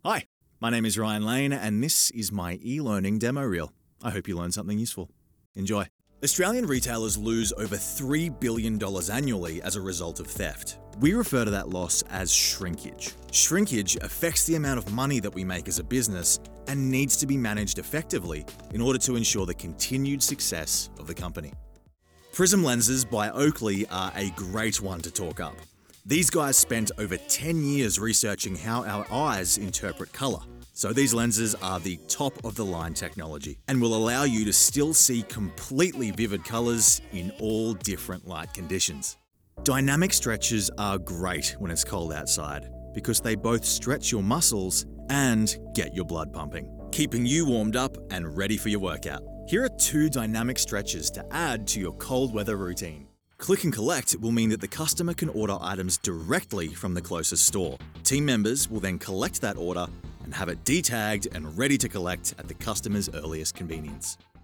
Hi, my name is Ryan Lane, and this is my e-learning demo reel. I hope you learned something useful. Enjoy. Australian retailers lose over $3 billion annually as a result of theft. We refer to that loss as shrinkage. Shrinkage affects the amount of money that we make as a business and needs to be managed effectively in order to ensure the continued success of the company. Prism lenses by Oakley are a great one to talk up. These guys spent over 10 years researching how our eyes interpret colour. So these lenses are the top of the line technology and will allow you to still see completely vivid colours in all different light conditions. Dynamic stretches are great when it's cold outside because they both stretch your muscles and get your blood pumping, keeping you warmed up and ready for your workout. Here are 2 dynamic stretches to add to your cold weather routine. Click and collect will mean that the customer can order items directly from the closest store. Team members will then collect that order and have it detagged and ready to collect at the customer's earliest convenience.